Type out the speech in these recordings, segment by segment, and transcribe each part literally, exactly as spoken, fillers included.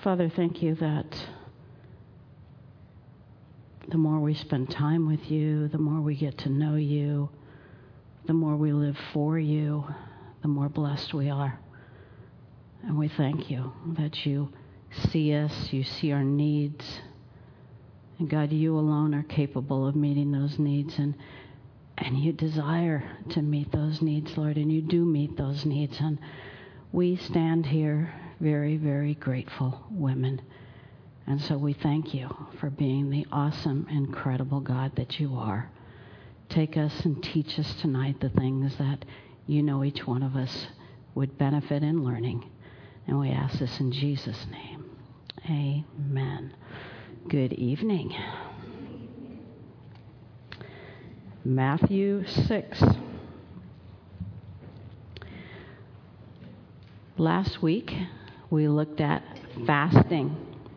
Father, thank you that the more we spend time with you, the more we get to know you, the more we live for you, the more blessed we are. And we thank you that you see us, you see our needs. And God, you alone are capable of meeting those needs. And, and you desire to meet those needs, Lord, and you do meet those needs. And we stand here very, very grateful women. And so we thank you for being the awesome, incredible God that you are. Take us and teach us tonight the things that you know each one of us would benefit in learning. And we ask this in Jesus' name. Amen. Good evening. Matthew six. Last week, we looked at fasting.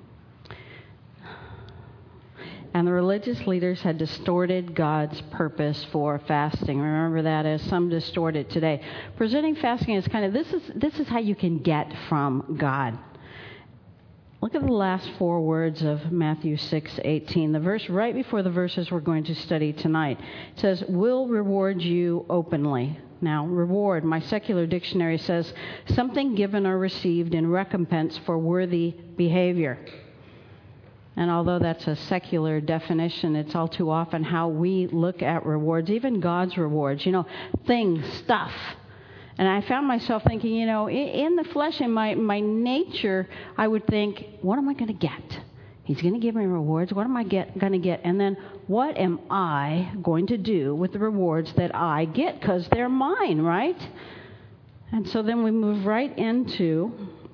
And the religious leaders had distorted God's purpose for fasting. Remember that, as some distort it today. Presenting fasting as kind of, this is this is how you can get from God. Look at the last four words of Matthew six eighteen. The verse right before the verses we're going to study tonight. It says, "Will reward you openly." Now, reward, my secular dictionary says, something given or received in recompense for worthy behavior. And although that's a secular definition, it's all too often how we look at rewards, even God's rewards, you know, things, stuff. And I found myself thinking, you know, in, in the flesh, in my, my nature, I would think, what am I going to get? He's going to give me rewards. What am I get, going to get? And then what am I going to do with the rewards that I get? Because they're mine, right? And so then we move right into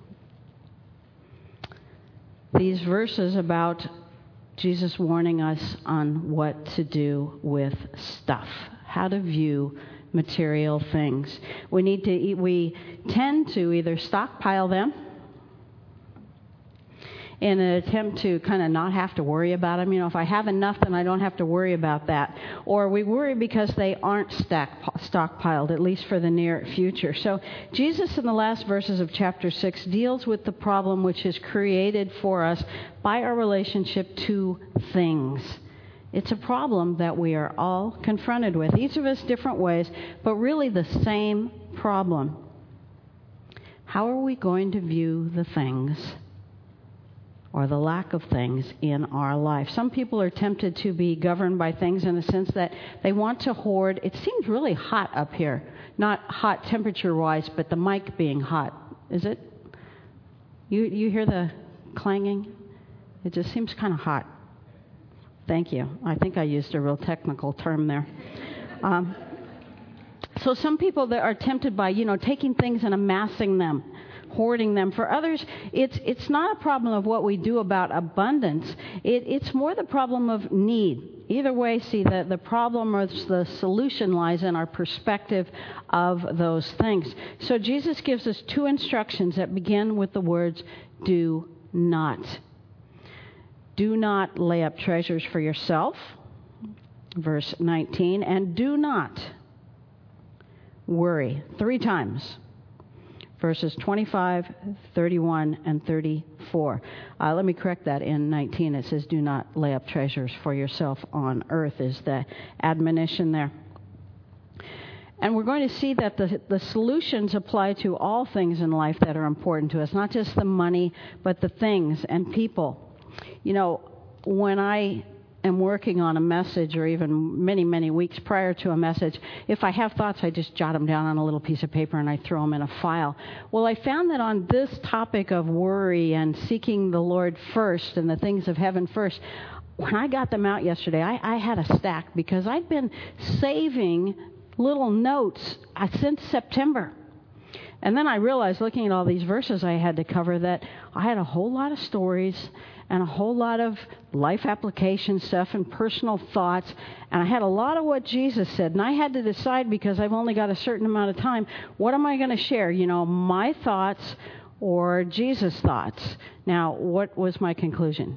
these verses about Jesus warning us on what to do with stuff, how to view material things. We need to, we tend to either stockpile them in an attempt to kind of not have to worry about them. You know, if I have enough, then I don't have to worry about that. Or we worry because they aren't stack, stockpiled, at least for the near future. So Jesus, in the last verses of chapter six, deals with the problem which is created for us by our relationship to things. It's a problem that we are all confronted with, each of us different ways, but really the same problem. How are we going to view the things or the lack of things in our life? Some people are tempted to be governed by things in the sense that they want to hoard. It seems really hot up here. Not hot temperature-wise, but the mic being hot. Is it? You you hear the clanging? It just seems kind of hot. Thank you. I think I used a real technical term there. Um, so some people that are tempted by, you know, taking things and amassing them, hoarding them. For others, it's it's not a problem of what we do about abundance. It, it's more the problem of need. Either way, see, the, the problem or the solution lies in our perspective of those things. So Jesus gives us two instructions that begin with the words, do not. Do not lay up treasures for yourself, verse nineteen, and do not worry, three times. Verses twenty-five, thirty-one, and thirty-four. Uh, let me correct that. In nineteen, it says, do not lay up treasures for yourself on earth, is the admonition there. And we're going to see that the, the solutions apply to all things in life that are important to us, not just the money, but the things and people. You know, when I am working on a message, or even many, many weeks prior to a message, if I have thoughts, I just jot them down on a little piece of paper and I throw them in a file. Well, I found that on this topic of worry and seeking the Lord first and the things of heaven first, when I got them out yesterday, I, I had a stack because I'd been saving little notes uh, since September. And then I realized, looking at all these verses I had to cover, that I had a whole lot of stories and a whole lot of life application stuff and personal thoughts. And I had a lot of what Jesus said. And I had to decide, because I've only got a certain amount of time, what am I going to share? You know, my thoughts or Jesus' thoughts? Now, what was my conclusion?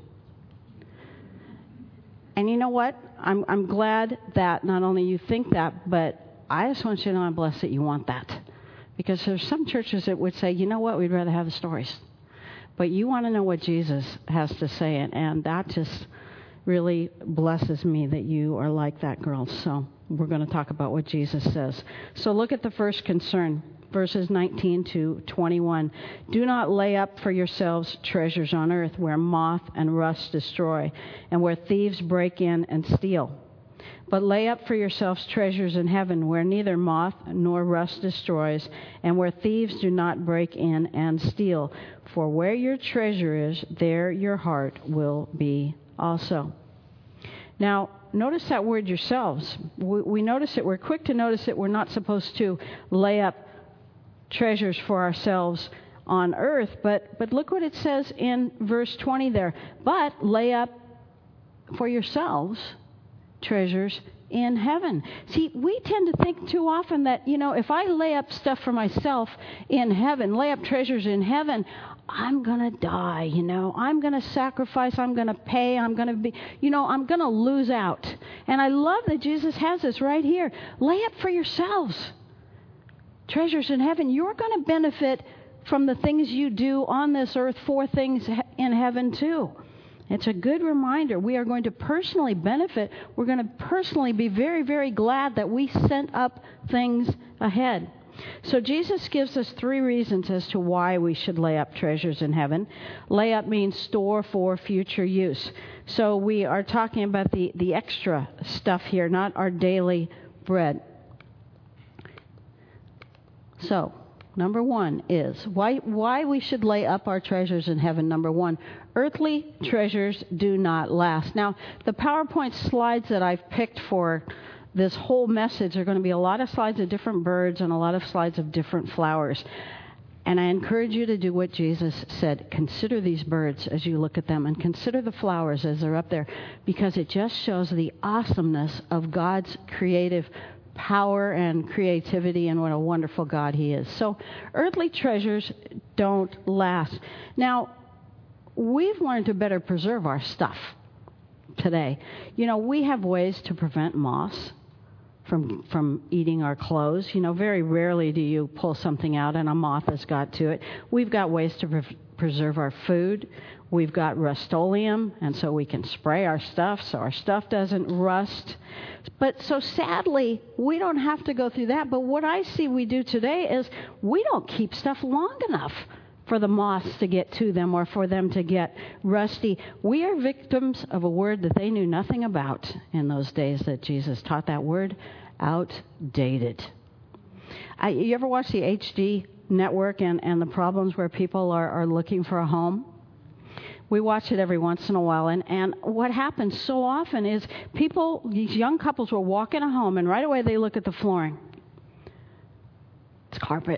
And you know what? I'm, I'm glad that not only you think that, but I just want you to know I'm blessed that you want that. Because there's some churches that would say, you know what, we'd rather have the stories. But you want to know what Jesus has to say, and, and that just really blesses me that you are like that girl. So we're going to talk about what Jesus says. So look at the first concern, verses nineteen to twenty-one. Do not lay up for yourselves treasures on earth where moth and rust destroy and where thieves break in and steal. But lay up for yourselves treasures in heaven where neither moth nor rust destroys and where thieves do not break in and steal. For where your treasure is, there your heart will be also. Now, notice that word yourselves. We, we notice it. We're quick to notice that we're not supposed to lay up treasures for ourselves on earth. But, but look what it says in verse twenty there. But lay up for yourselves treasures in heaven. See, we tend to think too often that, you know, if I lay up stuff for myself in heaven, lay up treasures in heaven, I'm going to die, you know. I'm going to sacrifice. I'm going to pay. I'm going to be, you know, I'm going to lose out. And I love that Jesus has this right here. Lay up for yourselves treasures in heaven. You're going to benefit from the things you do on this earth for things in heaven too. It's a good reminder. We are going to personally benefit. We're going to personally be very, very glad that we sent up things ahead. So Jesus gives us three reasons as to why we should lay up treasures in heaven. Lay up means store for future use. So we are talking about the, the extra stuff here, not our daily bread. So, number one is why why we should lay up our treasures in heaven. Number one, earthly treasures do not last. Now, the PowerPoint slides that I've picked for this whole message are going to be a lot of slides of different birds and a lot of slides of different flowers. And I encourage you to do what Jesus said. Consider these birds as you look at them, and consider the flowers as they're up there, because it just shows the awesomeness of God's creative power and creativity and what a wonderful God He is. So earthly treasures don't last. Now, we've learned to better preserve our stuff today. You know, we have ways to prevent moths from from eating our clothes. You know, very rarely do you pull something out and a moth has got to it. We've got ways to pre- preserve our food. We've got Rust-Oleum, and so we can spray our stuff so our stuff doesn't rust. But so sadly, we don't have to go through that. But what I see we do today is we don't keep stuff long enough for the moths to get to them or for them to get rusty. We are victims of a word that they knew nothing about in those days that Jesus taught. That word, outdated. I, you ever watch the H D network and, and the problems where people are, are looking for a home? We watch it every once in a while, and, and what happens so often is people, these young couples will walk in a home, and right away they look at the flooring. It's carpet.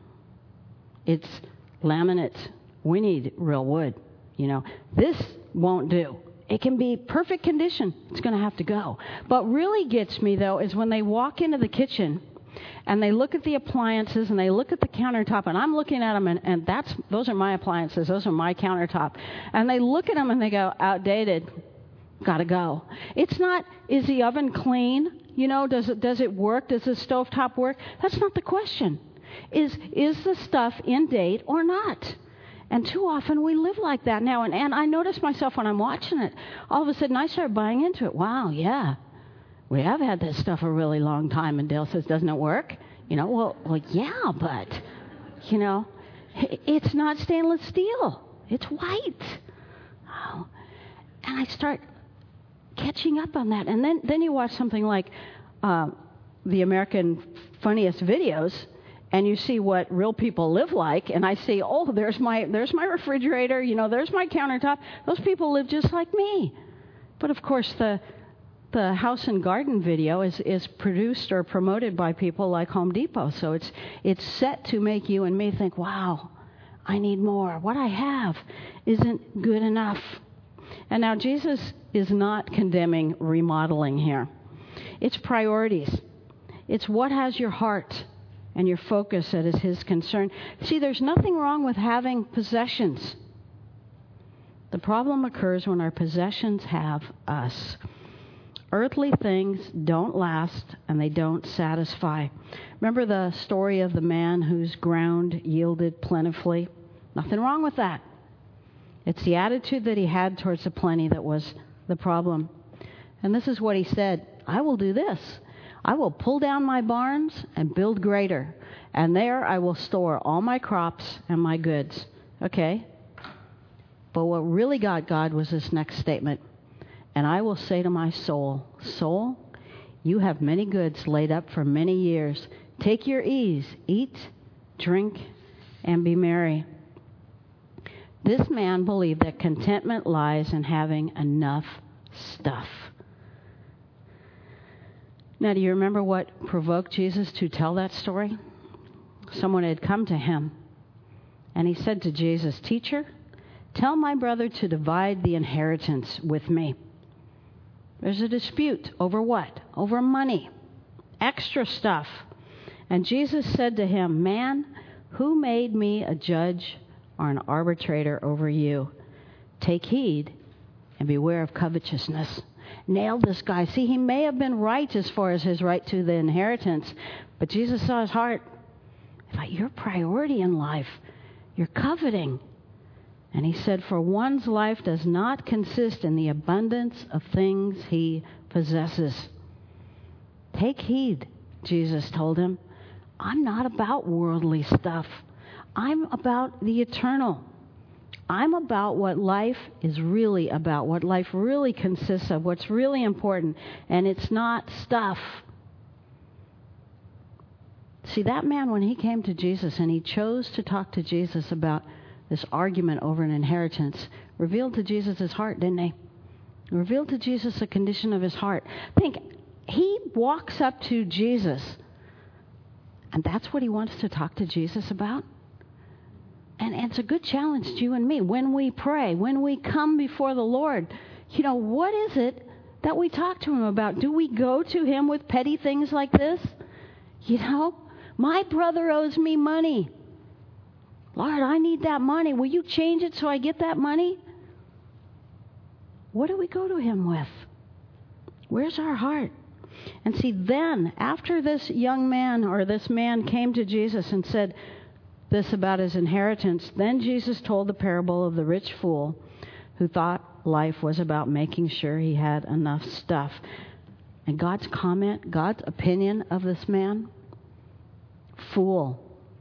It's laminate. We need real wood. You know, this won't do. It can be perfect condition. It's going to have to go. But really gets me, though, is when they walk into the kitchen and they look at the appliances and they look at the countertop, and I'm looking at them, and, and that's those are my appliances. Those are my countertop. And they look at them and they go, outdated. Got to go. It's not, is the oven clean? You know, does it does it work? Does the stovetop work? That's not the question. Is is the stuff in date or not? And too often we live like that now. And, and I notice myself when I'm watching it, all of a sudden I start buying into it. Wow, yeah, we have had this stuff a really long time. And Dale says, doesn't it work? You know, well, well, yeah, but, you know, it's not stainless steel. It's white. Oh. And I start catching up on that. And then, then you watch something like uh, the American Funniest Videos, and you see what real people live like, and I see, oh, there's my there's my refrigerator, you know, there's my countertop. Those people live just like me. But of course, the the house and garden video is, is produced or promoted by people like Home Depot, so it's it's set to make you and me think, wow, I need more. What I have isn't good enough. And now Jesus is not condemning remodeling here. It's priorities. It's what has your heart and your focus that is His concern. See, there's nothing wrong with having possessions. The problem occurs when our possessions have us. Earthly things don't last and they don't satisfy. Remember the story of the man whose ground yielded plentifully? Nothing wrong with that. It's the attitude that he had towards the plenty that was the problem. And this is what he said, I will do this. I will pull down my barns and build greater, and there I will store all my crops and my goods. Okay. But what really got God was this next statement. And I will say to my soul, soul, you have many goods laid up for many years. Take your ease, eat, drink, and be merry. This man believed that contentment lies in having enough stuff. Now, do you remember what provoked Jesus to tell that story? Someone had come to him, and he said to Jesus, Teacher, tell my brother to divide the inheritance with me. There's a dispute over what? Over money, extra stuff. And Jesus said to him, Man, who made me a judge or an arbitrator over you? Take heed and beware of covetousness. Nailed this guy. See, he may have been right as far as his right to the inheritance, but Jesus saw his heart. Like, your priority in life, you're coveting. And he said, for one's life does not consist in the abundance of things he possesses. Take heed, Jesus told him. I'm not about worldly stuff. I'm about the eternal. I'm about what life is really about, what life really consists of, what's really important, and it's not stuff. See, that man, when he came to Jesus and he chose to talk to Jesus about this argument over an inheritance, revealed to Jesus his heart, didn't he? Revealed to Jesus the condition of his heart. Think, he walks up to Jesus, and that's what he wants to talk to Jesus about? And it's a good challenge to you and me. When we pray, when we come before the Lord, you know, what is it that we talk to him about? Do we go to him with petty things like this? You know, my brother owes me money. Lord, I need that money. Will you change it so I get that money? What do we go to him with? Where's our heart? And see, then, after this young man or this man came to Jesus and said this about his inheritance, then Jesus told the parable of the rich fool who thought life was about making sure he had enough stuff. And God's comment, God's opinion of this man, fool.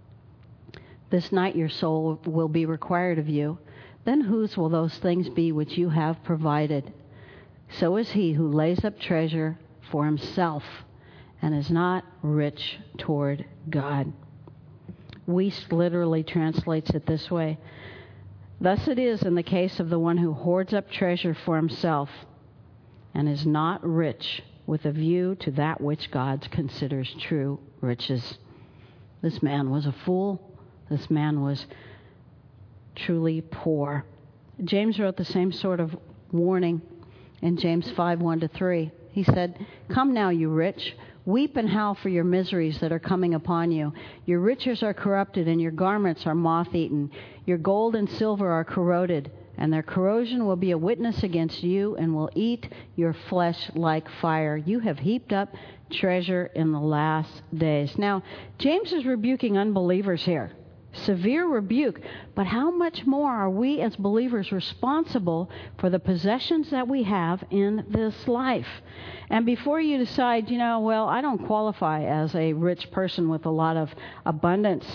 This night your soul will be required of you. Then whose will those things be which you have provided? So is he who lays up treasure for himself and is not rich toward God. Wuest literally translates it this way. Thus it is in the case of the one who hoards up treasure for himself and is not rich with a view to that which God considers true riches. This man was a fool. This man was truly poor. James wrote the same sort of warning in James five, one to three. He said, Come now, you rich, weep and howl for your miseries that are coming upon you. Your riches are corrupted, and your garments are moth-eaten. Your gold and silver are corroded, and their corrosion will be a witness against you and will eat your flesh like fire. You have heaped up treasure in the last days. Now, James is rebuking unbelievers here. Severe rebuke. But how much more are we as believers responsible for the possessions that we have in this life? And before you decide, you know, well, I don't qualify as a rich person with a lot of abundance,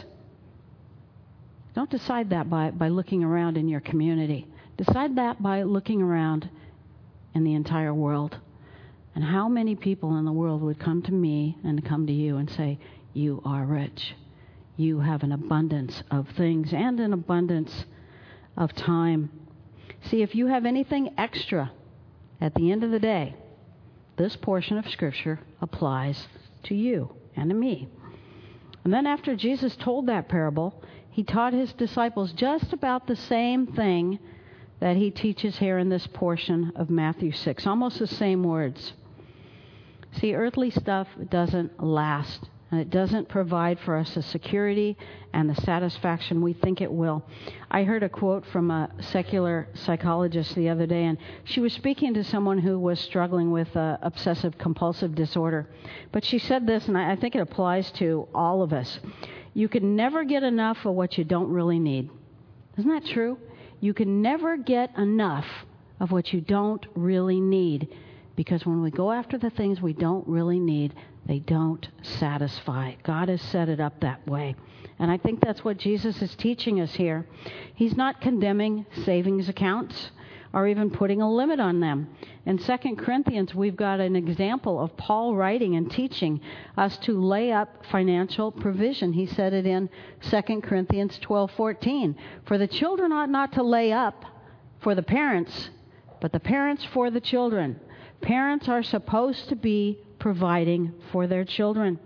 don't decide that by, by looking around in your community. Decide that by looking around in the entire world. And how many people in the world would come to me and come to you and say, you are rich. You have an abundance of things and an abundance of time. See, if you have anything extra at the end of the day, this portion of Scripture applies to you and to me. And then after Jesus told that parable, he taught his disciples just about the same thing that he teaches here in this portion of Matthew six. Almost the same words. See, earthly stuff doesn't last. And it doesn't provide for us the security and the satisfaction we think it will. I heard a quote from a secular psychologist the other day, and she was speaking to someone who was struggling with uh, obsessive-compulsive disorder. But she said this, and I, I think it applies to all of us. You can never get enough of what you don't really need. Isn't that true? you can never get enough of what you don't really need. Because when we go after the things we don't really need, they don't satisfy. God has set it up that way. And I think that's what Jesus is teaching us here. He's not condemning savings accounts or even putting a limit on them. In Second Corinthians, we've got an example of Paul writing and teaching us to lay up financial provision. He said it in Second Corinthians twelve fourteen. For the children ought not to lay up for the parents, but the parents for the children. Parents are supposed to be providing for their children.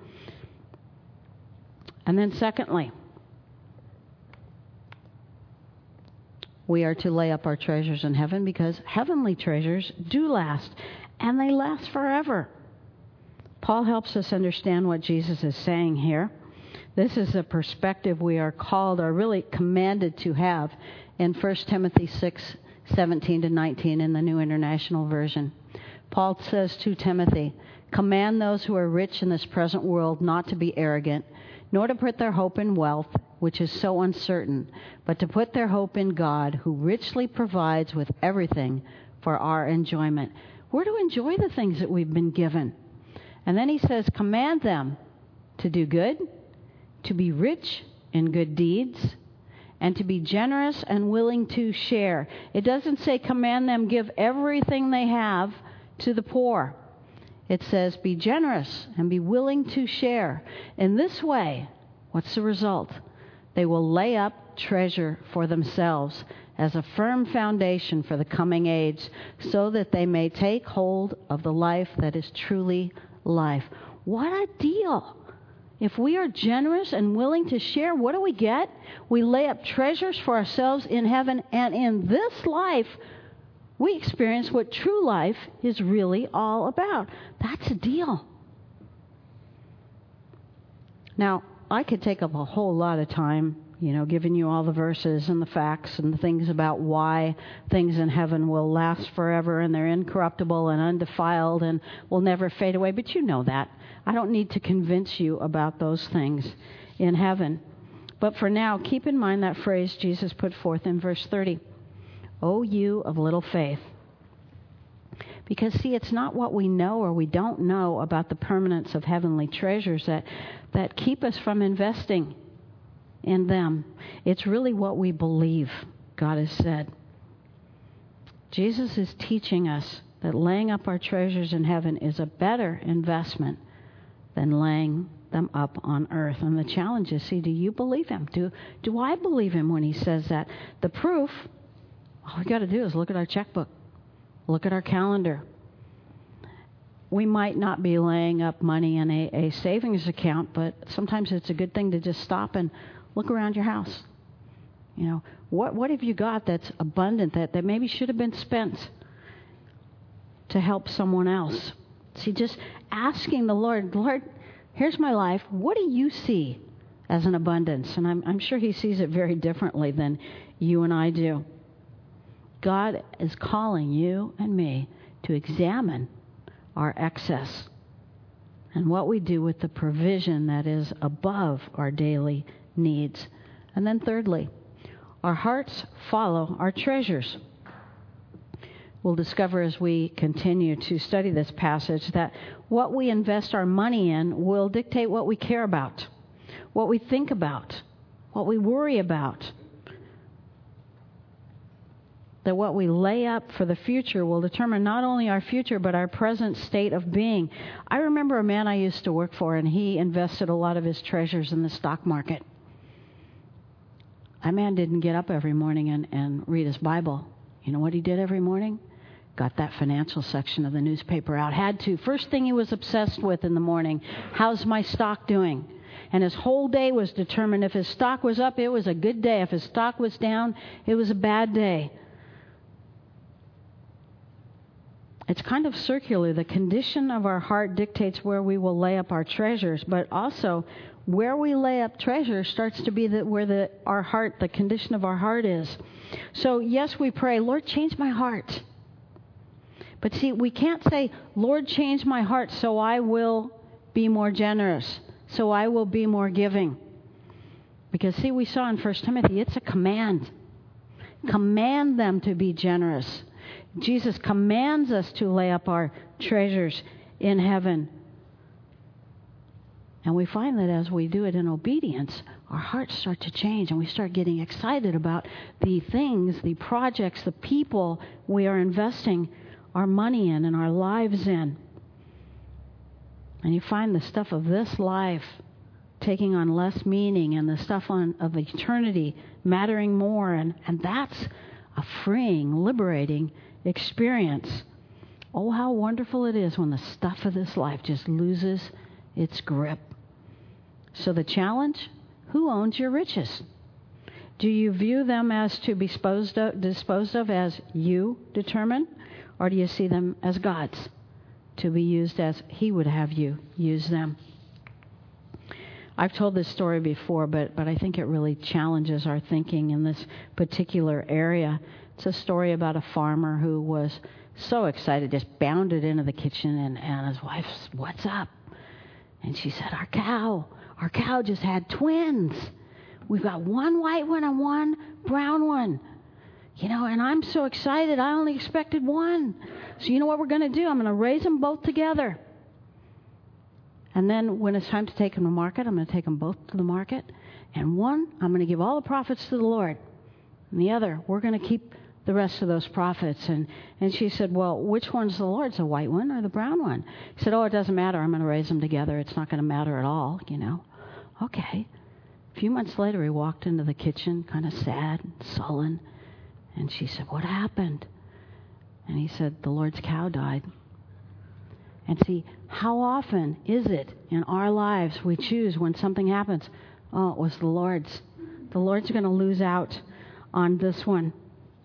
And then secondly, we are to lay up our treasures in heaven because heavenly treasures do last, and they last forever. Paul helps us understand what Jesus is saying here. This is a perspective we are called, or really commanded to have in First Timothy six seventeen to nineteen in the New International Version. Paul says to Timothy, "Command those who are rich in this present world not to be arrogant, nor to put their hope in wealth, which is so uncertain, but to put their hope in God, who richly provides with everything for our enjoyment." We're to enjoy the things that we've been given. And then he says, command them to do good, to be rich in good deeds, and to be generous and willing to share. It doesn't say command them give everything they have to the poor. It says be generous and be willing to share. In this way, what's the result? They will lay up treasure for themselves as a firm foundation for the coming age, so that they may take hold of the life that is truly life. What a deal! If we are generous and willing to share, what do we get? We lay up treasures for ourselves in heaven, and in this life, we experience what true life is really all about. That's a deal. Now, I could take up a whole lot of time, you know, giving you all the verses and the facts and the things about why things in heaven will last forever and they're incorruptible and undefiled and will never fade away. But you know that. I don't need to convince you about those things in heaven. But for now, keep in mind that phrase Jesus put forth in verse thirty. O you of little faith. Because, see, it's not what we know or we don't know about the permanence of heavenly treasures that, that keep us from investing in them. It's really what we believe God has said. Jesus is teaching us that laying up our treasures in heaven is a better investment than laying them up on earth. And the challenge is, see, do you believe him? Do, do I believe him when he says that? The proof, all we got to do is look at our checkbook. Look at our calendar. We might not be laying up money in a, a savings account, but sometimes it's a good thing to just stop and look around your house. You know, what what have you got that's abundant, that, that maybe should have been spent to help someone else? See, just asking the Lord, Lord, here's my life. What do you see as an abundance? And I'm, I'm sure he sees it very differently than you and I do. God is calling you and me to examine our excess and what we do with the provision that is above our daily needs. And then thirdly, our hearts follow our treasures. We'll discover as we continue to study this passage that what we invest our money in will dictate what we care about, what we think about, what we worry about. That what we lay up for the future will determine not only our future, but our present state of being. I remember a man I used to work for, and he invested a lot of his treasures in the stock market. That man didn't get up every morning and, and read his Bible. You know what he did every morning? Got that financial section of the newspaper out. Had to. First thing he was obsessed with in the morning, how's my stock doing? And his whole day was determined. If his stock was up, it was a good day. If his stock was down, it was a bad day. It's kind of circular. The condition of our heart dictates where we will lay up our treasures, but also where we lay up treasure starts to be the, where the, our heart, the condition of our heart is. So yes, we pray, Lord, change my heart. But see, we can't say, Lord, change my heart so I will be more generous, so I will be more giving. Because see, we saw in First Timothy, it's a command. Command them to be generous. Jesus commands us to lay up our treasures in heaven. And we find that as we do it in obedience, our hearts start to change and we start getting excited about the things, the projects, the people we are investing our money in and our lives in. And you find the stuff of this life taking on less meaning and the stuff on of eternity mattering more. And, and that's a freeing, liberating experience. Oh, how wonderful it is when the stuff of this life just loses its grip. So the challenge, who owns your riches? Do you view them as to be disposed of, disposed of as you determine? Or do you see them as God's, to be used as He would have you use them? I've told this story before, but, but I think it really challenges our thinking in this particular area. It's a story about a farmer who was so excited, just bounded into the kitchen, and, and his wife said, "What's up?" And she said, our cow, our cow just had twins. We've got one white one and one brown one. You know, and I'm so excited, I only expected one. So you know what we're going to do? I'm going to raise them both together. And then when it's time to take them to market, I'm going to take them both to the market. And one, I'm going to give all the profits to the Lord. And the other, we're going to keep the rest of those profits. And, and she said, well, which one's the Lord's, the white one or the brown one? He said, oh, it doesn't matter. I'm going to raise them together. It's not going to matter at all, you know. Okay. A few months later, he walked into the kitchen, kind of sad, sullen. And she said, what happened? And he said, the Lord's cow died. And see, how often is it in our lives we choose when something happens, oh, it was the Lord's. The Lord's going to lose out on this one.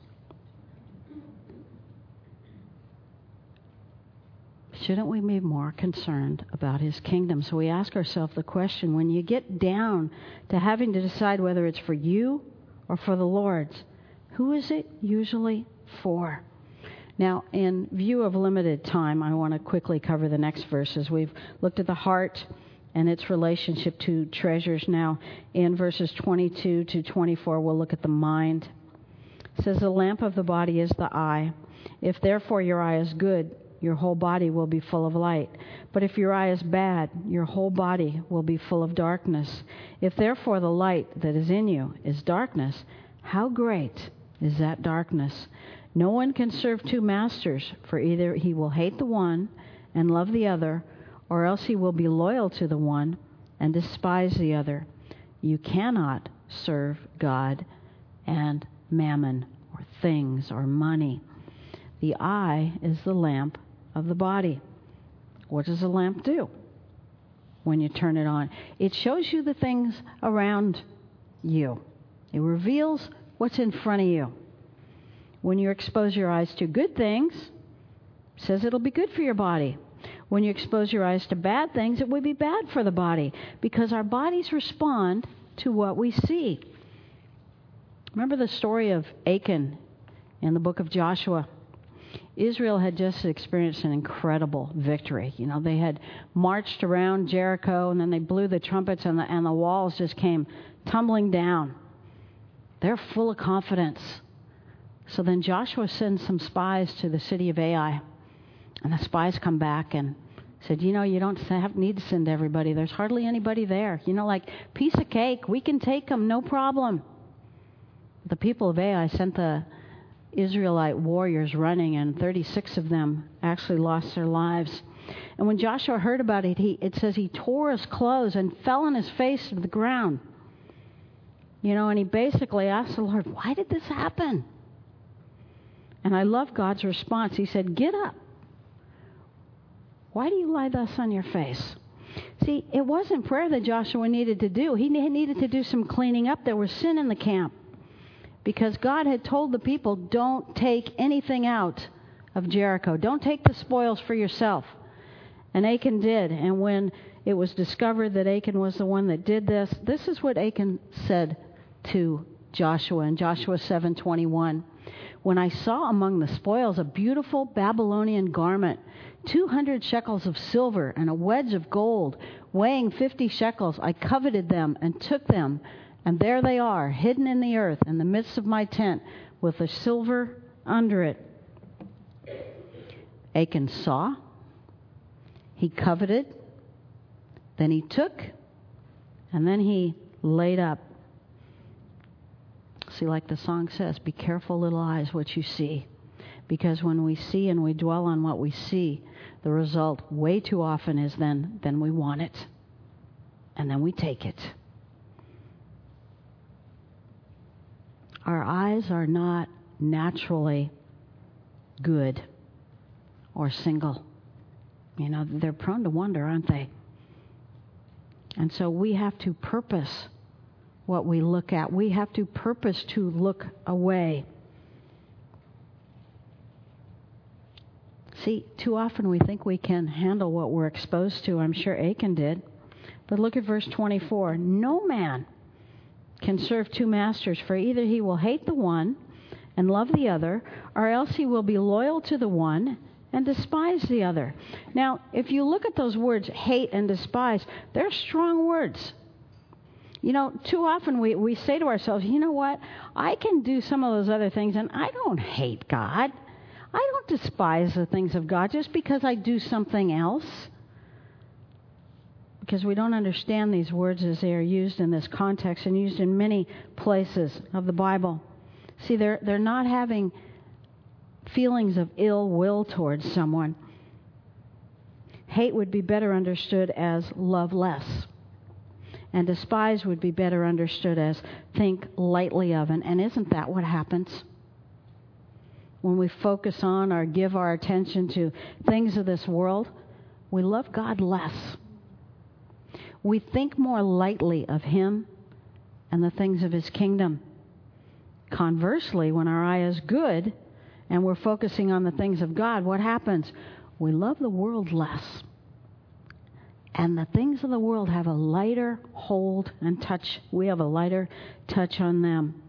Shouldn't we be more concerned about His kingdom? So we ask ourselves the question, when you get down to having to decide whether it's for you or for the Lord's, who is it usually for? Now, in view of limited time, I want to quickly cover the next verses. We've looked at the heart and its relationship to treasures. Now, in verses twenty-two to twenty-four, we'll look at the mind. It says, the lamp of the body is the eye. If therefore your eye is good, your whole body will be full of light. But if your eye is bad, your whole body will be full of darkness. If therefore the light that is in you is darkness, how great is that darkness? No one can serve two masters, for either he will hate the one and love the other, or else he will be loyal to the one and despise the other. You cannot serve God and mammon, or things, or money. The eye is the lamp of the body. What does a lamp do when you turn it on? It shows you the things around you. It reveals what's in front of you. When you expose your eyes to good things, it says it'll be good for your body. When you expose your eyes to bad things, it will be bad for the body, because our bodies respond to what we see. Remember the story of Achan in the book of Joshua? Israel had just experienced an incredible victory. You know, they had marched around Jericho, and then they blew the trumpets, and the, and the walls just came tumbling down. They're full of confidence. So then Joshua sends some spies to the city of Ai. And the spies come back and said, you know, you don't have, need to send everybody. There's hardly anybody there. You know, like, piece of cake. We can take them, no problem. The people of Ai sent the Israelite warriors running, and thirty-six of them actually lost their lives. And when Joshua heard about it, he, it says he tore his clothes and fell on his face to the ground. You know, and he basically asked the Lord, why did this happen? And I love God's response. He said, get up. Why do you lie thus on your face? See, it wasn't prayer that Joshua needed to do. He needed to do some cleaning up. There was sin in the camp. Because God had told the people, don't take anything out of Jericho. Don't take the spoils for yourself. And Achan did. And when it was discovered that Achan was the one that did this, this is what Achan said to Joshua in Joshua seven twenty-one. When I saw among the spoils a beautiful Babylonian garment, two hundred shekels of silver and a wedge of gold, weighing fifty shekels, I coveted them and took them. And there they are, hidden in the earth, in the midst of my tent. with the silver under it. Achan saw, he coveted, then he took, and then he laid up. See, like the song says, be careful, little eyes, what you see. Because when we see and we dwell on what we see, the result way too often is then, then we want it. And then we take it. Our eyes are not naturally good or single. You know, they're prone to wander, aren't they? And so we have to purpose what we look at. We have to purpose to look away. See, too often we think we can handle what we're exposed to. I'm sure Achan did. But look at verse twenty-four. No man can serve two masters, for either he will hate the one and love the other, or else he will be loyal to the one and despise the other. Now, if you look at those words, hate and despise, they're strong words. You know, too often we, we say to ourselves, you know what, I can do some of those other things, and I don't hate God. I don't despise the things of God just because I do something else. Because we don't understand these words as they are used in this context and used in many places of the Bible. See, they're, they're not having feelings of ill will towards someone. Hate would be better understood as love less. And despise would be better understood as think lightly of. And, and isn't that what happens? When we focus on or give our attention to things of this world, we love God less. We think more lightly of Him and the things of His kingdom. Conversely, when our eye is good and we're focusing on the things of God, what happens? We love the world less. And the things of the world have a lighter hold and touch. We have a lighter touch on them.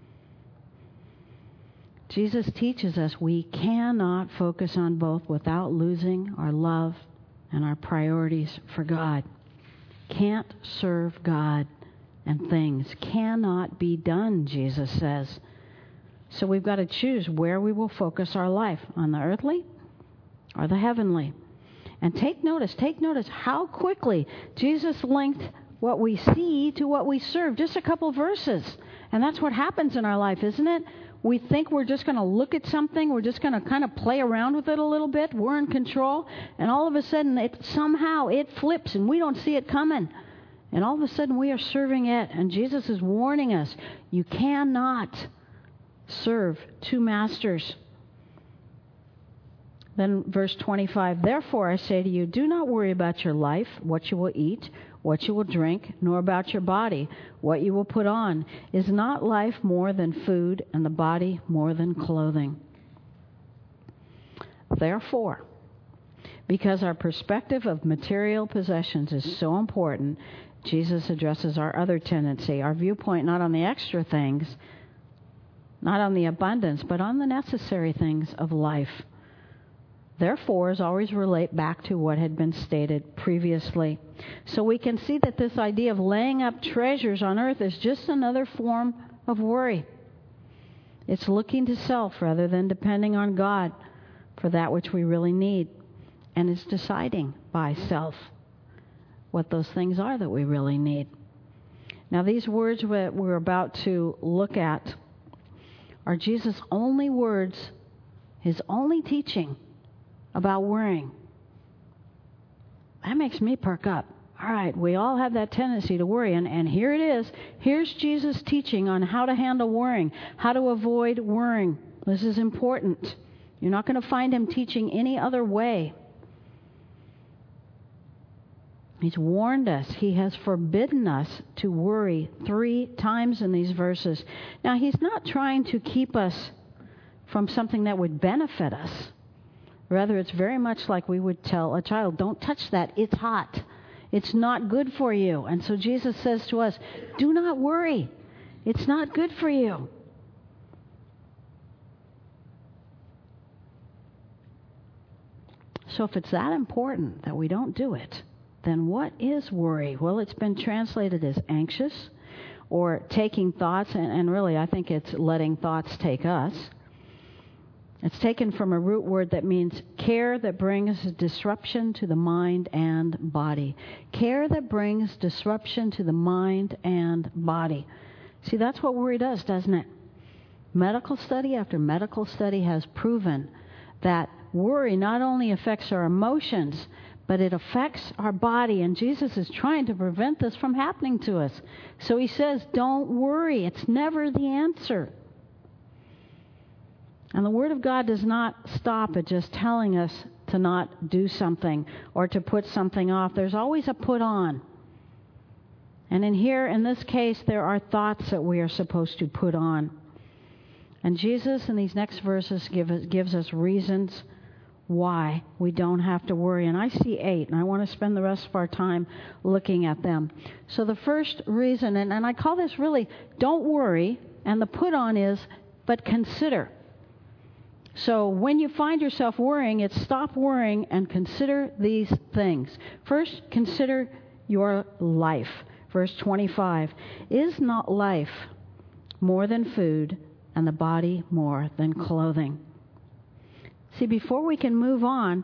Jesus teaches us we cannot focus on both without losing our love and our priorities for God. Can't serve God and things. Cannot be done, Jesus says. So we've got to choose where we will focus our life, on the earthly or the heavenly. And take notice, take notice how quickly Jesus linked what we see to what we serve. Just a couple verses. And that's what happens in our life, isn't it? We think we're just going to look at something, we're just going to kind of play around with it a little bit, we're in control, and all of a sudden it somehow it flips and we don't see it coming. And all of a sudden we are serving it, and Jesus is warning us, you cannot serve two masters. Then verse twenty-five, therefore I say to you, do not worry about your life, what you will eat, what you will drink, nor about your body, what you will put on. Is not life more than food, and the body more than clothing? Therefore, because our perspective of material possessions is so important, Jesus addresses our other tendency, our viewpoint not on the extra things, not on the abundance, but on the necessary things of life. Therefore, as always relate back to what had been stated previously. So we can see that this idea of laying up treasures on earth is just another form of worry. It's looking to self rather than depending on God for that which we really need. And it's deciding by self what those things are that we really need. Now, these words that we're about to look at are Jesus' only words, His only teaching about worrying. That makes me perk up. All right, we all have that tendency to worry, and, and here it is. Here's Jesus' teaching on how to handle worrying, how to avoid worrying. This is important. You're not going to find Him teaching any other way. He's warned us. He has forbidden us to worry three times in these verses. Now, He's not trying to keep us from something that would benefit us. Rather, it's very much like we would tell a child, don't touch that, it's hot. It's not good for you. And so Jesus says to us, do not worry. It's not good for you. So if it's that important that we don't do it, then what is worry? Well, it's been translated as anxious, or taking thoughts, and, and really I think it's letting thoughts take us. It's taken from a root word that means care that brings disruption to the mind and body. Care that brings disruption to the mind and body. See, that's what worry does, doesn't it? Medical study after medical study has proven that worry not only affects our emotions, but it affects our body. And Jesus is trying to prevent this from happening to us. So he says, don't worry. It's never the answer. And the Word of God does not stop at just telling us to not do something or to put something off. There's always a put on. And in here, in this case, there are thoughts that we are supposed to put on. And Jesus, in these next verses, give us, gives us reasons why we don't have to worry. And I see eight, and I want to spend the rest of our time looking at them. So the first reason, and, and I call this really, don't worry, and the put on is, but consider. So when you find yourself worrying, it's stop worrying and consider these things. First, consider your life. Verse twenty-five, is not life more than food, and the body more than clothing? See, before we can move on,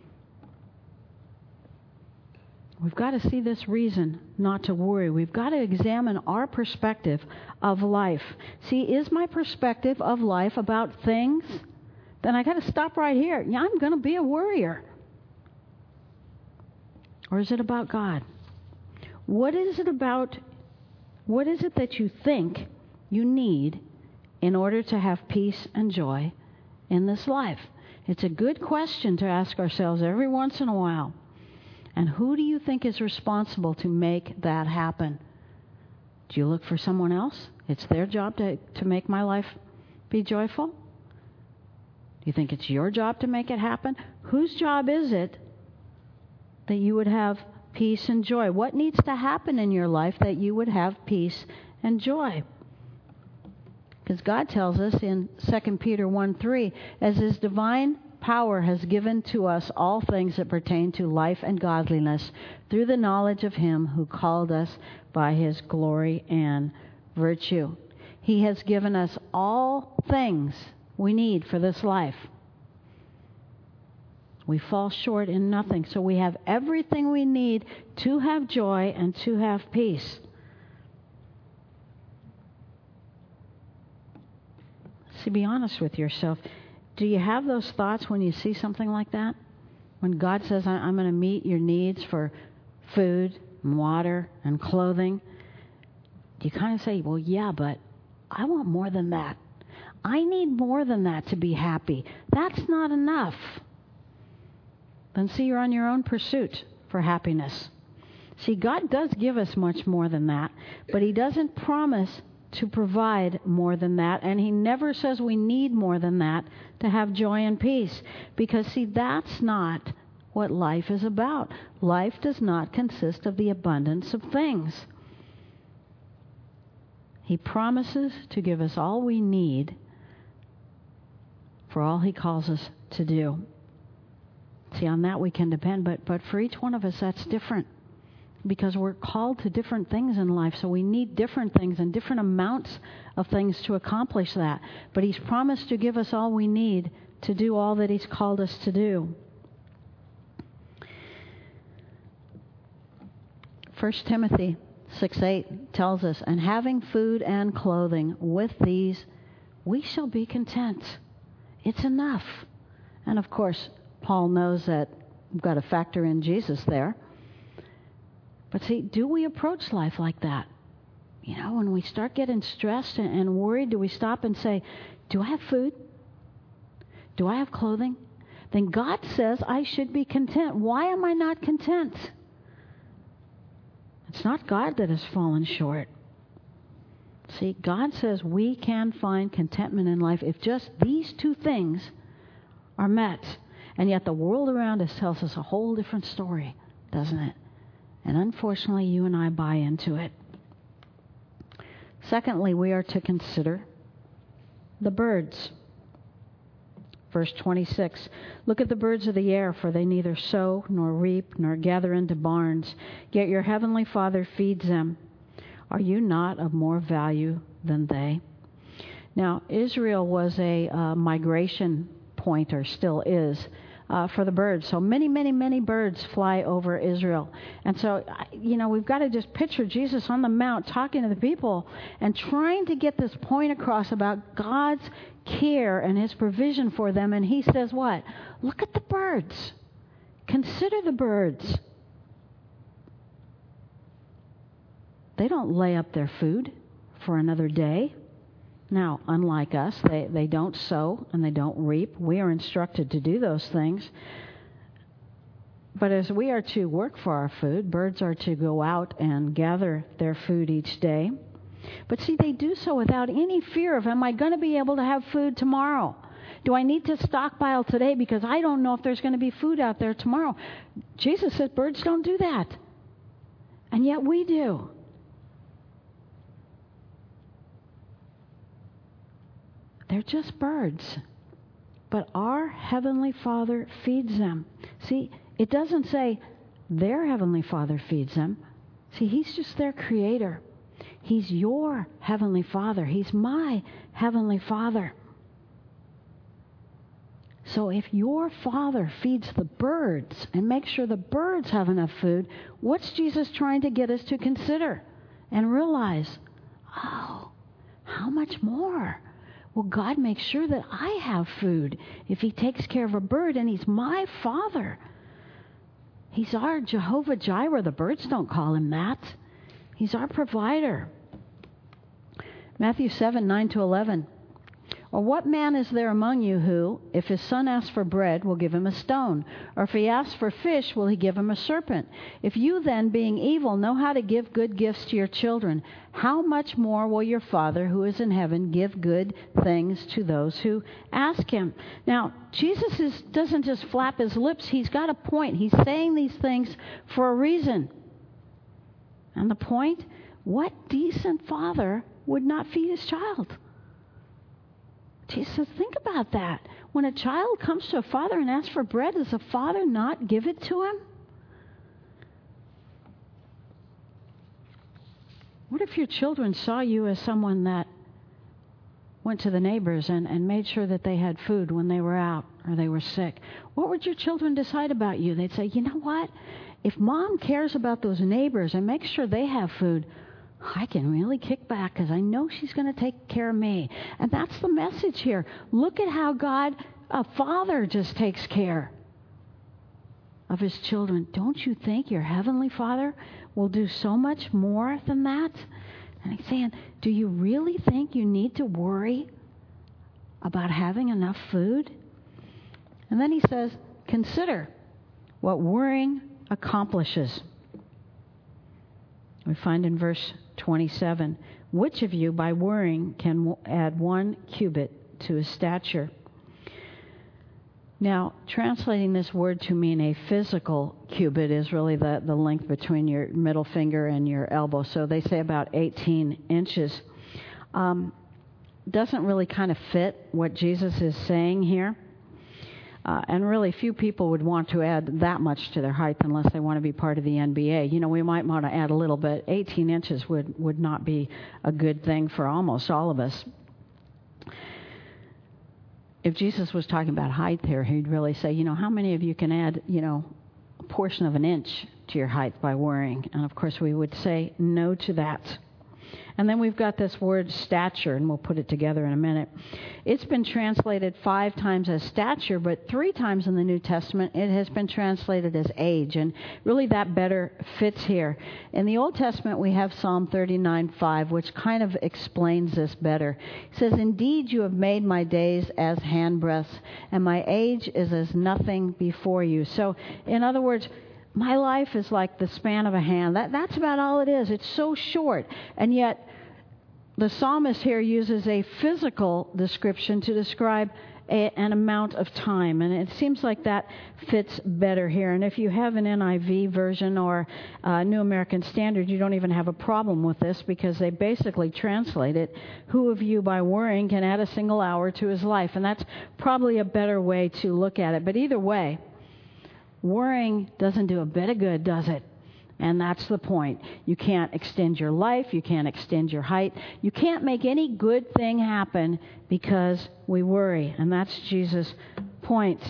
we've got to see this reason not to worry. We've got to examine our perspective of life. See, is my perspective of life about things? Then I got to stop right here. Yeah, I'm going to be a worrier. Or is it about God? What is it about, what is it that you think you need in order to have peace and joy in this life? It's a good question to ask ourselves every once in a while. And who do you think is responsible to make that happen? Do you look for someone else? It's their job to, to make my life be joyful? Do you think it's your job to make it happen? Whose job is it that you would have peace and joy? What needs to happen in your life that you would have peace and joy? Because God tells us in Second Peter one three, as His divine power has given to us all things that pertain to life and godliness through the knowledge of Him who called us by His glory and virtue. He has given us all things we need for this life. We fall short in nothing. So we have everything we need to have joy and to have peace. See, be honest with yourself. Do you have those thoughts when you see something like that? When God says, I'm going to meet your needs for food and water and clothing. Do you kind of say, well, yeah, but I want more than that. I need more than that to be happy. That's not enough. Then see, you're on your own pursuit for happiness. See, God does give us much more than that, but He doesn't promise to provide more than that, and He never says we need more than that to have joy and peace. Because, see, that's not what life is about. Life does not consist of the abundance of things. He promises to give us all we need for all He calls us to do. See, on that we can depend, but, but for each one of us that's different. Because we're called to different things in life, so we need different things and different amounts of things to accomplish that. But He's promised to give us all we need to do all that He's called us to do. First Timothy six eight tells us, and having food and clothing, with these we shall be content. It's enough. And of course, Paul knows that we've got to factor in Jesus there. But see, do we approach life like that? You know, when we start getting stressed and, and worried, do we stop and say, do I have food? Do I have clothing? Then God says I should be content. Why am I not content? It's not God that has fallen short. See, God says we can find contentment in life if just these two things are met. And yet the world around us tells us a whole different story, doesn't it? And unfortunately, you and I buy into it. Secondly, we are to consider the birds. Verse twenty-six, look at the birds of the air, for they neither sow nor reap nor gather into barns, yet your heavenly Father feeds them. Are you not of more value than they? Now, Israel was a uh, migration point, or still is, uh, for the birds. So many, many, many birds fly over Israel. And so, you know, we've got to just picture Jesus on the mount talking to the people and trying to get this point across about God's care and his provision for them. And he says what? Look at the birds. Consider the birds. They don't lay up their food for another day. Now, unlike us, they, they don't sow and they don't reap. We are instructed to do those things. But as we are to work for our food, birds are to go out and gather their food each day. But see, they do so without any fear of, am I going to be able to have food tomorrow? Do I need to stockpile today because I don't know if there's going to be food out there tomorrow? Jesus said birds don't do that. And yet we do. They're just birds. But our Heavenly Father feeds them. See, it doesn't say their Heavenly Father feeds them. See, He's just their Creator. He's your Heavenly Father. He's my Heavenly Father. So if your Father feeds the birds and makes sure the birds have enough food, what's Jesus trying to get us to consider and realize? Oh, how much more? Well, God makes sure that I have food if He takes care of a bird, and He's my Father. He's our Jehovah Jireh. The birds don't call Him that. He's our provider. Matthew seven, nine to eleven. Or what man is there among you who, if his son asks for bread, will give him a stone? Or if he asks for fish, will he give him a serpent? If you then, being evil, know how to give good gifts to your children, how much more will your Father who is in heaven give good things to those who ask Him? Now, Jesus is, doesn't just flap His lips. He's got a point. He's saying these things for a reason. And the point? What decent father would not feed his child? Jesus says, think about that. When a child comes to a father and asks for bread, does the father not give it to him? What if your children saw you as someone that went to the neighbors and, and made sure that they had food when they were out or they were sick? What would your children decide about you? They'd say, you know what? If mom cares about those neighbors and makes sure they have food, I can really kick back because I know she's going to take care of me. And that's the message here. Look at how God, a father, just takes care of his children. Don't you think your Heavenly Father will do so much more than that? And he's saying, do you really think you need to worry about having enough food? And then he says, consider what worrying accomplishes. We find in verse twenty-seven, which of you by worrying can add one cubit to his stature? Now, translating this word to mean a physical cubit is really the, the length between your middle finger and your elbow. So they say about eighteen inches. Um, doesn't really kind of fit what Jesus is saying here. Uh, and really few people would want to add that much to their height unless they want to be part of the N B A. You know, we might want to add a little bit. eighteen inches would, would not be a good thing for almost all of us. If Jesus was talking about height here, he'd really say, you know, how many of you can add, you know, a portion of an inch to your height by worrying? And of course we would say no to that. And then we've got this word stature, and we'll put it together in a minute. It's been translated five times as stature, but three times in the New Testament it has been translated as age, and really that better fits here. In the Old Testament we have Psalm thirty-nine five, which kind of explains this better. It says, indeed you have made my days as handbreadths, and my age is as nothing before you. So, in other words, my life is like the span of a hand. That, that's about all it is. It's so short. And yet, the psalmist here uses a physical description to describe a, an amount of time. And it seems like that fits better here. And if you have an N I V version or uh, New American Standard, you don't even have a problem with this because they basically translate it, who of you by worrying can add a single hour to his life? And that's probably a better way to look at it. But either way, worrying doesn't do a bit of good, does it? And that's the point. You can't extend your life. You can't extend your height. You can't make any good thing happen because we worry. And that's Jesus' point.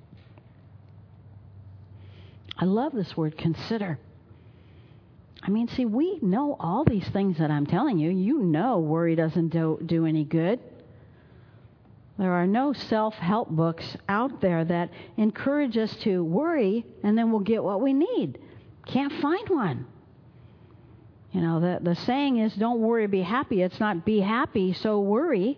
I love this word, consider. I mean, see, we know all these things that I'm telling you. You know worry doesn't do, do any good. There are no self-help books out there that encourage us to worry and then we'll get what we need. Can't find one. You know, the, the saying is, don't worry, be happy. It's not be happy, so worry.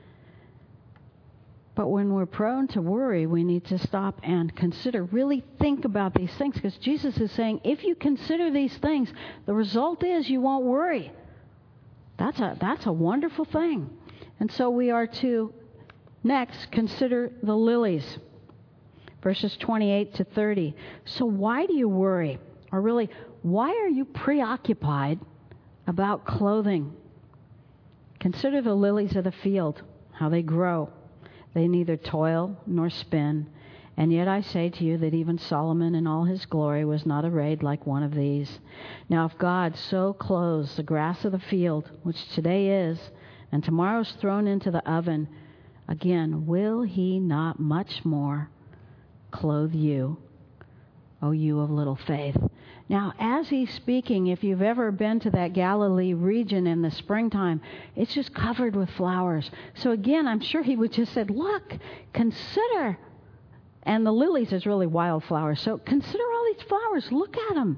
But when we're prone to worry, we need to stop and consider, really think about these things. Because Jesus is saying, if you consider these things, the result is you won't worry. That's a, that's a wonderful thing. And so we are to next consider the lilies. Verses twenty-eight to thirty. So why do you worry? Or really, why are you preoccupied about clothing? Consider the lilies of the field, how they grow. They neither toil nor spin. And yet I say to you that even Solomon in all his glory was not arrayed like one of these. Now if God so clothes the grass of the field, which today is, and tomorrow is thrown into the oven, again, will he not much more clothe you, O you of little faith? Now, as he's speaking, if you've ever been to that Galilee region in the springtime, it's just covered with flowers. So again, I'm sure he would just said, look, consider. And the lilies is really wildflowers. So consider all these flowers. Look at them.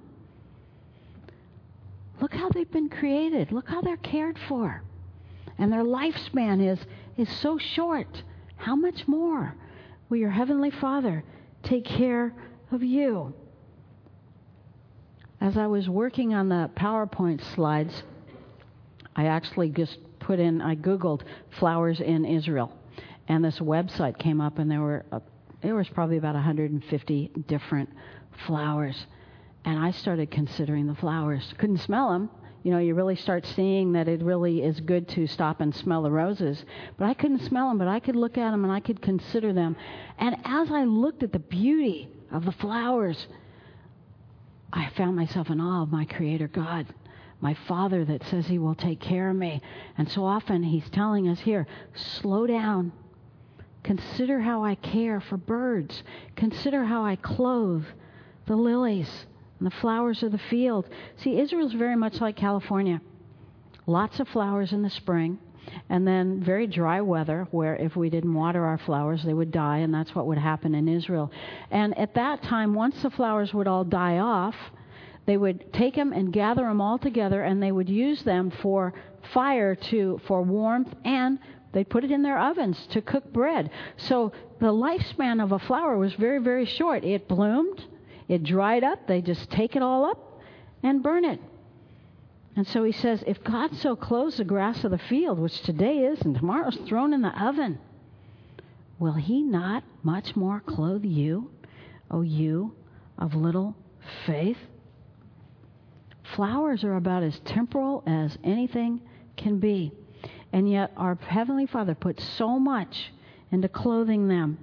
Look how they've been created. Look how they're cared for. And their lifespan is, is so short. How much more will your Heavenly Father take care of you? As I was working on the PowerPoint slides, I actually just put in, I Googled flowers in Israel. And this website came up, and there were, uh, there was probably about one hundred fifty different flowers. And I started considering the flowers. Couldn't smell them. You know, you really start seeing that it really is good to stop and smell the roses. But I couldn't smell them, but I could look at them and I could consider them. And as I looked at the beauty of the flowers, I found myself in awe of my Creator God, my Father that says He will take care of me. And so often He's telling us here, slow down. Consider how I care for birds. Consider how I clothe the lilies and the flowers of the field. See, Israel's very much like California. Lots of flowers in the spring, and then very dry weather where if we didn't water our flowers, they would die, and that's what would happen in Israel. And at that time, once the flowers would all die off, they would take them and gather them all together, and they would use them for fire to for warmth, and they'd put it in their ovens to cook bread. So the lifespan of a flower was very, very short. It bloomed, it dried up, they just take it all up and burn it. And so he says, if God so clothes the grass of the field, which today is and tomorrow is thrown in the oven, will He not much more clothe you, O you of little faith? Flowers are about as temporal as anything can be. And yet our Heavenly Father puts so much into clothing them.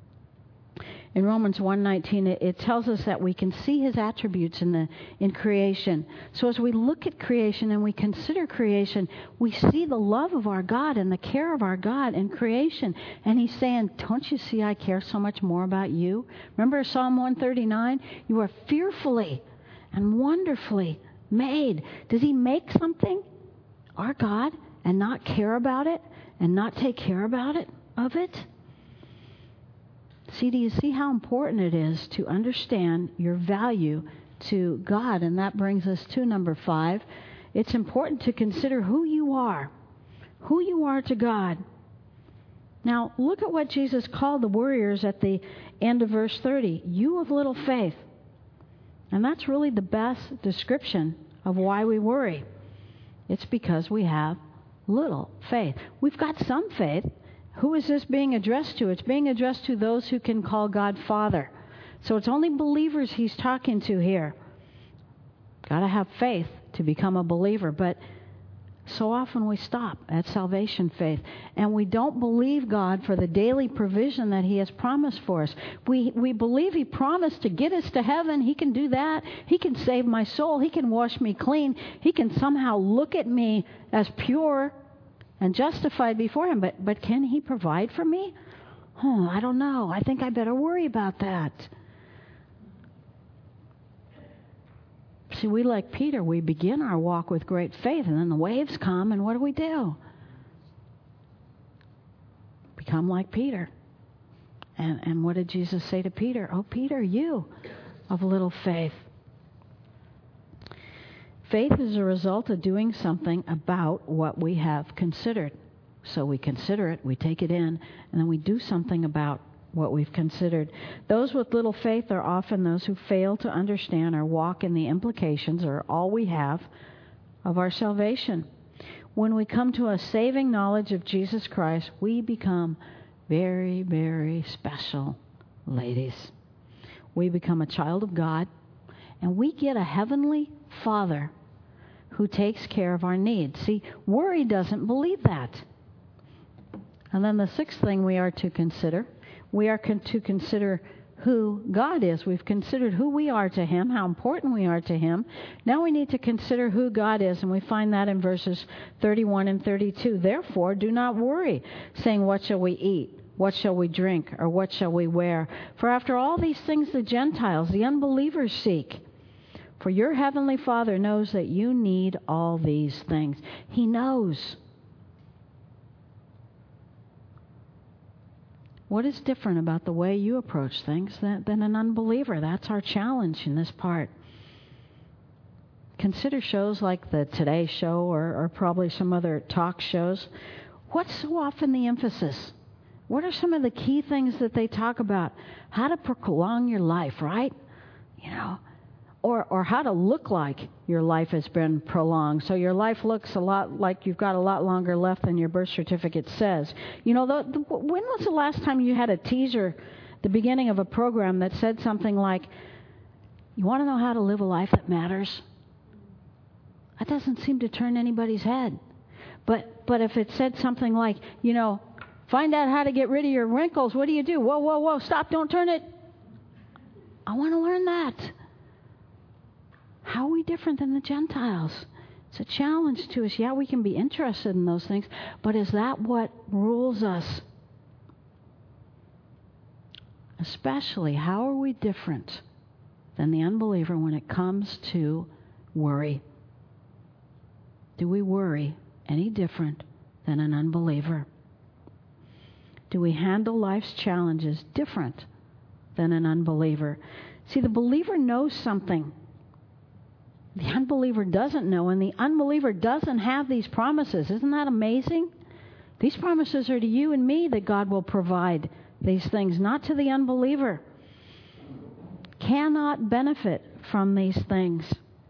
In Romans one nineteen, it, it tells us that we can see His attributes in the in creation. So as we look at creation and we consider creation, we see the love of our God and the care of our God in creation. And He's saying, don't you see I care so much more about you? Remember Psalm one thirty-nine? You are fearfully and wonderfully made. Does He make something, our God, and not care about it and not take care about it of it? See, do you see how important it is to understand your value to God? And that brings us to number five. It's important to consider who you are, who you are to God. Now, look at what Jesus called the warriors at the end of verse thirty. You of little faith. And that's really the best description of why we worry. It's because we have little faith. We've got some faith. Who is this being addressed to? It's being addressed to those who can call God Father. So it's only believers He's talking to here. Got to have faith to become a believer. But So often we stop at salvation faith, and we don't believe God for the daily provision that He has promised for us. We we believe He promised to get us to heaven. He can do that. He can save my soul. He can wash me clean. He can somehow look at me as pure and justified before Him. But but can He provide for me? Oh, I don't know. I think I better worry about that. See, we like Peter, we begin our walk with great faith, and then the waves come, and what do we do? Become like Peter. And and what did Jesus say to Peter? Oh, Peter, you of little faith. Faith is a result of doing something about what we have considered. So we consider it, we take it in, and then we do something about what we've considered. Those with little faith are often those who fail to understand or walk in the implications, or all we have, of our salvation. When we come to a saving knowledge of Jesus Christ, we become very, very special ladies. We become a child of God, and we get a heavenly Father who takes care of our needs. See, worry doesn't believe that. And then the sixth thing we are to consider, we are con- to consider who God is. We've considered who we are to Him, how important we are to Him. Now we need to consider who God is, and we find that in verses thirty-one and thirty-two. Therefore, do not worry, saying, what shall we eat? What shall we drink? Or what shall we wear? For after all these things the Gentiles, the unbelievers seek. For your heavenly Father knows that you need all these things. He knows. What is different about the way you approach things than, than an unbeliever? That's our challenge in this part. Consider shows like the Today Show or, or probably some other talk shows. What's so often the emphasis? What are some of the key things that they talk about? How to prolong your life, right? You know, or or how to look like your life has been prolonged. So your life looks a lot like you've got a lot longer left than your birth certificate says. You know, the, the, when was the last time you had a teaser, the beginning of a program that said something like, you want to know how to live a life that matters? That doesn't seem to turn anybody's head. But but if it said something like, you know, find out how to get rid of your wrinkles, what do you do? Whoa, whoa, whoa, stop, don't turn it. I want to learn that. How are we different than the Gentiles? It's a challenge to us. Yeah, we can be interested in those things, but is that what rules us? Especially, how are we different than the unbeliever when it comes to worry? Do we worry any different than an unbeliever? Do we handle life's challenges different than an unbeliever? See, the believer knows something the unbeliever doesn't know, and the unbeliever doesn't have these promises. Isn't that amazing? These promises are to you and me that God will provide these things, not to the unbeliever. Cannot benefit from these things.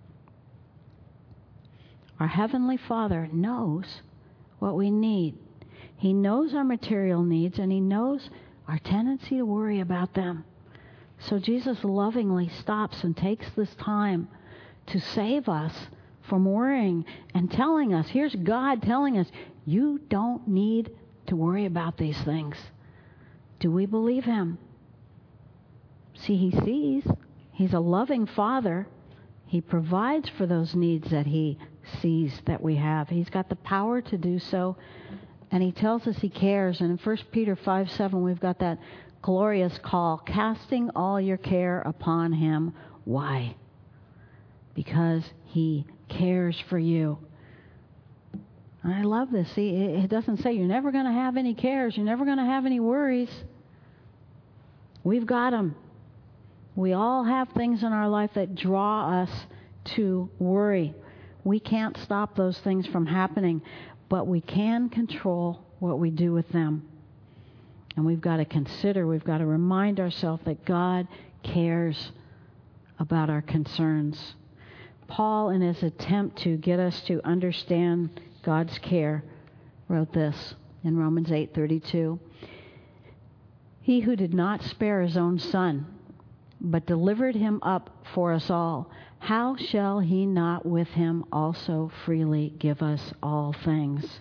Our Heavenly Father knows what we need. He knows our material needs, and He knows our tendency to worry about them. So Jesus lovingly stops and takes this time to save us from worrying and telling us, here's God telling us, you don't need to worry about these things. Do we believe Him? See, He sees. He's a loving Father. He provides for those needs that He sees that we have. He's got the power to do so, and He tells us He cares. And in First Peter five seven, we've got that glorious call, casting all your care upon Him. Why? Because He cares for you. And I love this. See, it doesn't say you're never going to have any cares. You're never going to have any worries. We've got them. We all have things in our life that draw us to worry. We can't stop those things from happening, but we can control what we do with them. And we've got to consider, we've got to remind ourselves that God cares about our concerns. Paul, in his attempt to get us to understand God's care, wrote this in Romans eight thirty-two. He who did not spare His own Son, but delivered Him up for us all, how shall he not with him also freely give us all things?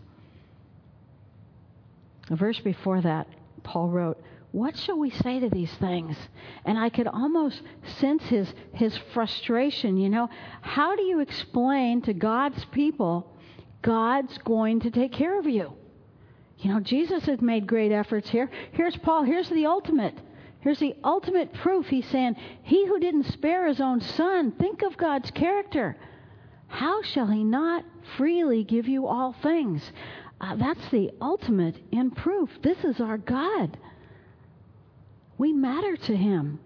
The verse before that, Paul wrote, what shall we say to these things? And I could almost sense his, his frustration, you know. How do you explain to God's people, God's going to take care of you? You know, Jesus has made great efforts here. Here's Paul. Here's the ultimate. Here's the ultimate proof. He's saying, he who didn't spare his own son, think of God's character. How shall he not freely give you all things? Uh, that's the ultimate in proof. This is our God. We matter to him.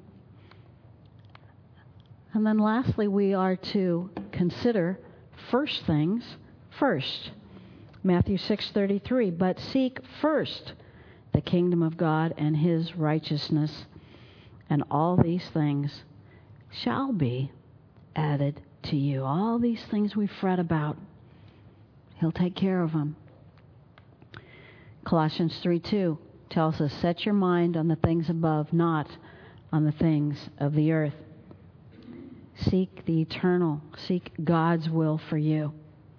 And then lastly, we are to consider first things first. Matthew six thirty-three, but seek first the kingdom of God and his righteousness, and all these things shall be added to you. All these things we fret about, he'll take care of them. Colossians three two tells us, set your mind on the things above, not on the things of the earth. Seek the eternal. Seek God's will for you.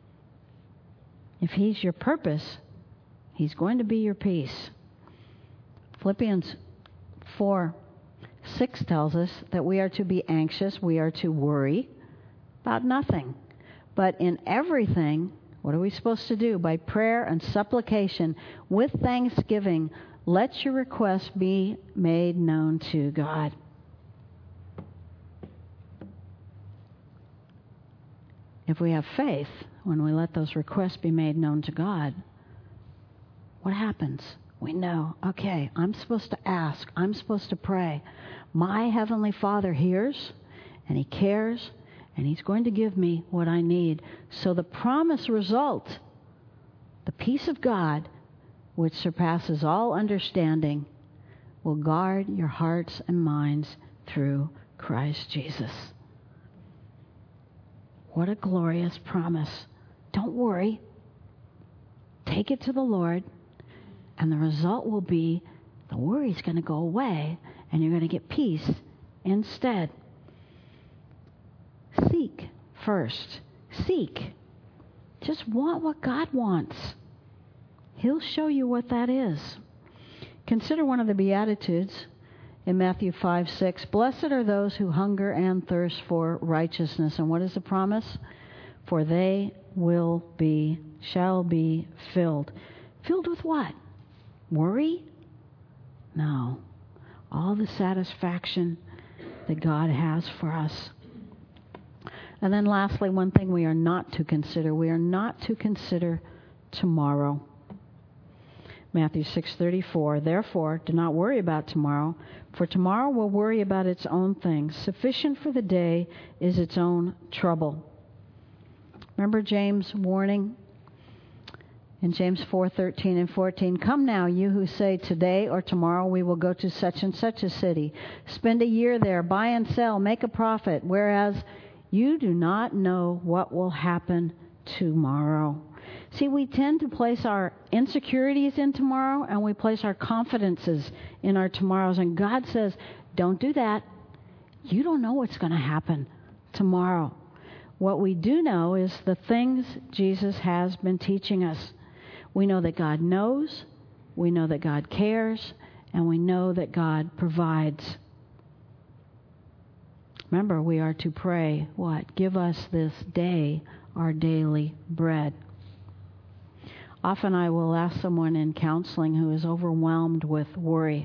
If he's your purpose, he's going to be your peace. Philippians four six tells us that we are to be anxious, we are to worry about nothing. But in everything, what are we supposed to do? By prayer and supplication, with thanksgiving, let your requests be made known to God. If we have faith, when we let those requests be made known to God, what happens? We know, okay, I'm supposed to ask. I'm supposed to pray. My Heavenly Father hears, and he cares, and he's going to give me what I need. So the promised result, the peace of God, which surpasses all understanding, will guard your hearts and minds through Christ Jesus. What a glorious promise. Don't worry. Take it to the Lord, and the result will be the worry's going to go away, and you're going to get peace instead. Seek first. Seek. Just want what God wants. He'll show you what that is. Consider one of the Beatitudes in Matthew five six. Blessed are those who hunger and thirst for righteousness. And what is the promise? For they will be, shall be filled. Filled with what? Worry? No. All the satisfaction that God has for us. And then lastly, one thing we are not to consider. We are not to consider tomorrow. Matthew six thirty-four, therefore, do not worry about tomorrow, for tomorrow will worry about its own things. Sufficient for the day is its own trouble. Remember James' warning in James four thirteen and fourteen, come now, you who say today or tomorrow we will go to such and such a city, spend a year there, buy and sell, make a profit, whereas you do not know what will happen tomorrow. See, we tend to place our insecurities in tomorrow, and we place our confidences in our tomorrows. And God says, don't do that. You don't know what's going to happen tomorrow. What we do know is the things Jesus has been teaching us. We know that God knows, we know that God cares, and we know that God provides. Remember, we are to pray, what? Give us this day our daily bread. Often I will ask someone in counseling who is overwhelmed with worry,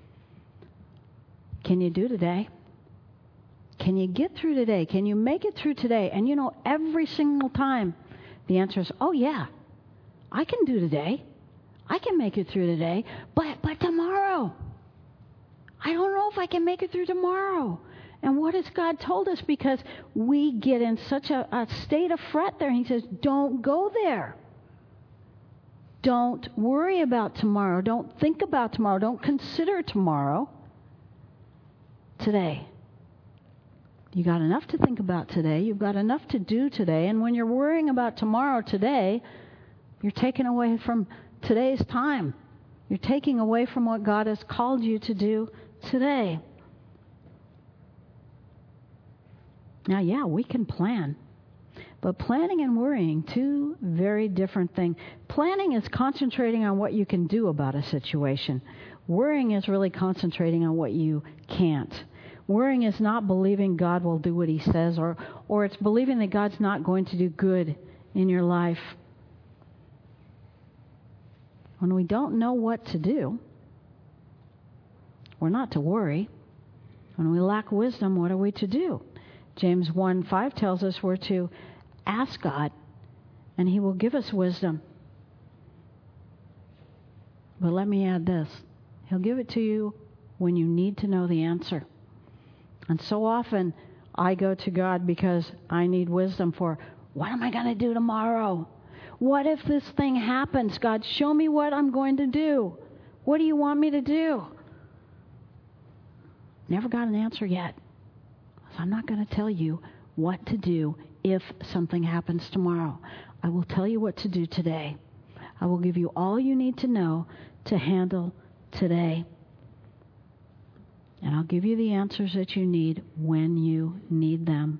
can you do today? Can you get through today? Can you make it through today? And you know, every single time the answer is, oh yeah, I can do today. I can make it through today, but but tomorrow, I don't know if I can make it through tomorrow. And what has God told us? Because we get in such a, a state of fret there. He says, don't go there. Don't worry about tomorrow. Don't think about tomorrow. Don't consider tomorrow. Today. You got enough to think about today. You've got enough to do today. And when you're worrying about tomorrow today, you're taking away from today's time. You're taking away from what God has called you to do today. Now, yeah, we can plan. But planning and worrying, two very different things. Planning is concentrating on what you can do about a situation. Worrying is really concentrating on what you can't. Worrying is not believing God will do what he says, or, or it's believing that God's not going to do good in your life. When we don't know what to do, we're not to worry. When we lack wisdom, what are we to do? James one five tells us we're to ask God, and he will give us wisdom. But let me add this. He'll give it to you when you need to know the answer. And so often, I go to God because I need wisdom for, what am I going to do tomorrow? What if this thing happens? God, show me what I'm going to do. What do you want me to do? Never got an answer yet. So I'm not going to tell you what to do if something happens tomorrow. I will tell you what to do today. I will give you all you need to know to handle today. And I'll give you the answers that you need when you need them.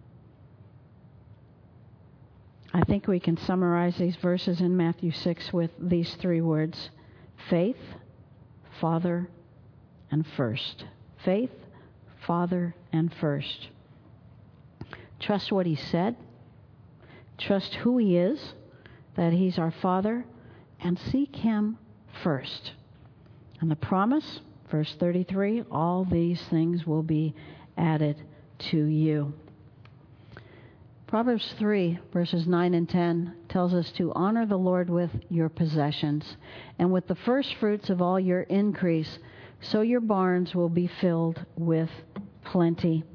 I think we can summarize these verses in Matthew six with these three words: faith, Father, and first. Faith, Father, and first. Trust what he said. Trust who he is, that he's our Father, and seek him first. And the promise, verse thirty-three, all these things will be added to you. Proverbs three, verses nine and ten tells us to honor the Lord with your possessions and with the first fruits of all your increase, so your barns will be filled with plenty.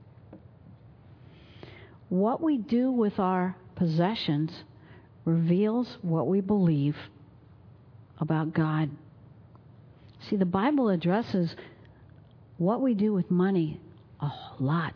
What we do with our possessions reveals what we believe about God. See, the Bible addresses what we do with money a lot.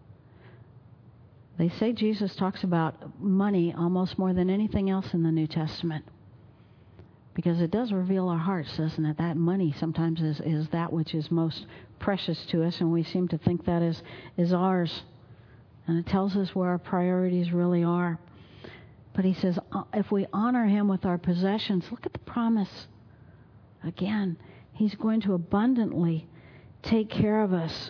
They say Jesus talks about money almost more than anything else in the New Testament, because it does reveal our hearts, doesn't it? That money sometimes is, is that which is most precious to us, and we seem to think that is, is ours. And it tells us where our priorities really are. But he says, if we honor him with our possessions, look at the promise. Again, he's going to abundantly take care of us.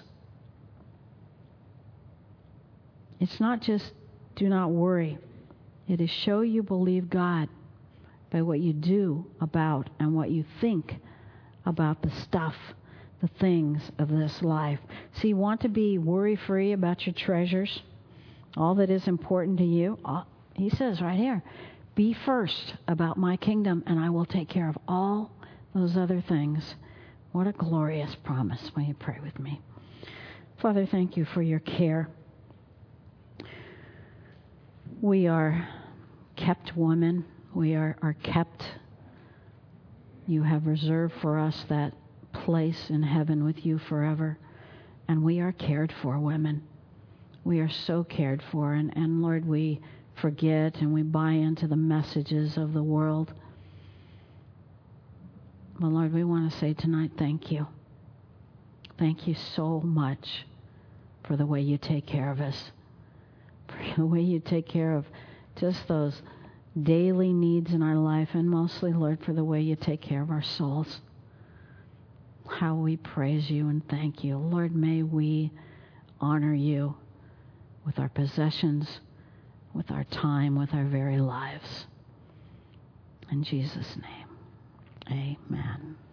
It's not just do not worry. It is show you believe God by what you do about and what you think about the stuff, the things of this life. See, you want to be worry-free about your treasures, all that is important to you. He says right here, be first about my kingdom, and I will take care of all those other things. What a glorious promise. Will you pray with me? Father, thank you for your care. We are kept women. We are, are kept. You have reserved for us that place in heaven with you forever. And we are cared for, women. We are so cared for. And, and Lord, we forget and we buy into the messages of the world. But Lord, we want to say tonight, thank you. Thank you so much for the way you take care of us. For the way you take care of just those daily needs in our life, and mostly, Lord, for the way you take care of our souls. How we praise you and thank you. Lord, may we honor you with our possessions, with our time, with our very lives. In Jesus' name, amen.